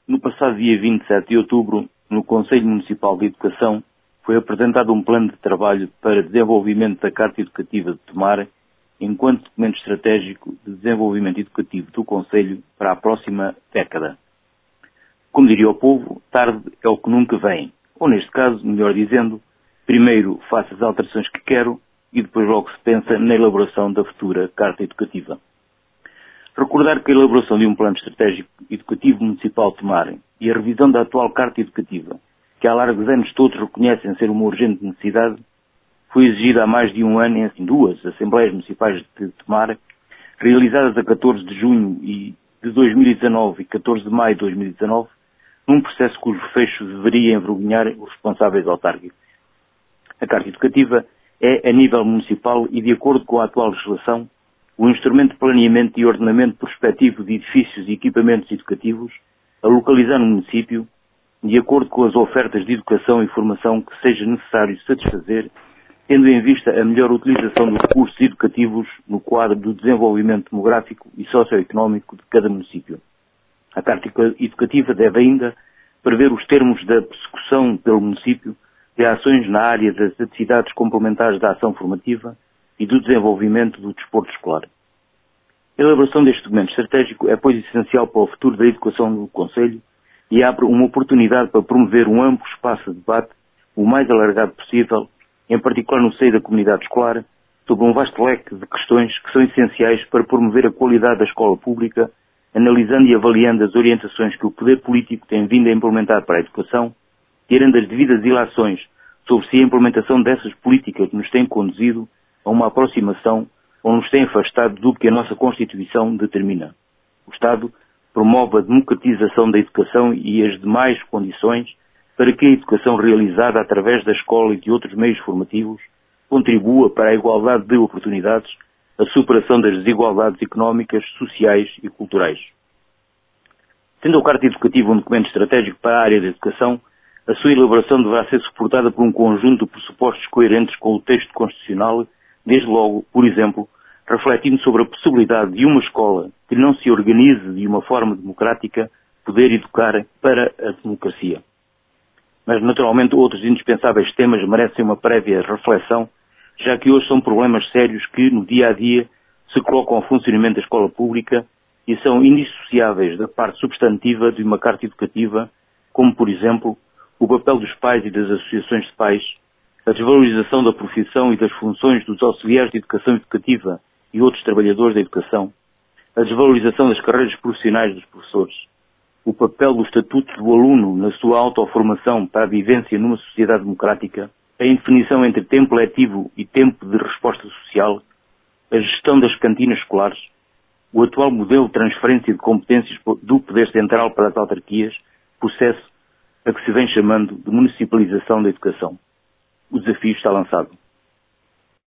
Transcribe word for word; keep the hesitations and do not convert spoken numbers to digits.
No passado dia vinte e sete de outubro, no Conselho Municipal de Educação, foi apresentado um plano de trabalho para desenvolvimento da Carta Educativa de Tomar, enquanto documento estratégico de desenvolvimento educativo do Conselho para a próxima década. Como diria o povo, tarde é o que nunca vem. Ou neste caso, melhor dizendo, primeiro faço as alterações que quero e depois logo se pensa na elaboração da futura Carta Educativa. Recordar que a elaboração de um plano estratégico educativo municipal de Tomar e a revisão da atual Carta Educativa, que há largos anos todos reconhecem ser uma urgente necessidade, foi exigida há mais de um ano em duas Assembleias Municipais de Tomar, realizadas a catorze de junho de dois mil e dezanove e catorze de maio de dois mil e dezanove, num processo cujo fecho deveria envergonhar os responsáveis autárquicos. A Carta Educativa é, a nível municipal e de acordo com a atual legislação, o instrumento de planeamento e ordenamento prospectivo de edifícios e equipamentos educativos a localizar no município, de acordo com as ofertas de educação e formação que seja necessário satisfazer, tendo em vista a melhor utilização dos recursos educativos no quadro do desenvolvimento demográfico e socioeconómico de cada município. A Carta Educativa deve ainda prever os termos da persecução pelo município de ações na área das atividades complementares da ação formativa e do desenvolvimento do desporto escolar. A elaboração deste documento estratégico é, pois, essencial para o futuro da educação do Conselho e abre uma oportunidade para promover um amplo espaço de debate, o mais alargado possível, em particular no seio da comunidade escolar, sobre um vasto leque de questões que são essenciais para promover a qualidade da escola pública, analisando e avaliando as orientações que o poder político tem vindo a implementar para a educação, tirando as devidas ilações sobre se a implementação dessas políticas nos tem conduzido a uma aproximação ou nos tem afastado do que a nossa Constituição determina. O Estado promove a democratização da educação e as demais condições para que a educação realizada através da escola e de outros meios formativos contribua para a igualdade de oportunidades, a superação das desigualdades económicas, sociais e culturais. Sendo a Carta Educativa um documento estratégico para a área da educação, a sua elaboração deverá ser suportada por um conjunto de pressupostos coerentes com o texto constitucional, desde logo, por exemplo, refletindo sobre a possibilidade de uma escola que não se organize de uma forma democrática poder educar para a democracia. Mas, naturalmente, outros indispensáveis temas merecem uma prévia reflexão, já que hoje são problemas sérios que, no dia a dia, se colocam ao funcionamento da escola pública e são indissociáveis da parte substantiva de uma Carta Educativa, como, por exemplo, o papel dos pais e das associações de pais, a desvalorização da profissão e das funções dos auxiliares de educação educativa e outros trabalhadores da educação, a desvalorização das carreiras profissionais dos professores, o papel do estatuto do aluno na sua autoformação para a vivência numa sociedade democrática, a indefinição entre tempo letivo e tempo de resposta social, a gestão das cantinas escolares, o atual modelo de transferência de competências do poder central para as autarquias, processo a que se vem chamando de municipalização da educação. O desafio está lançado.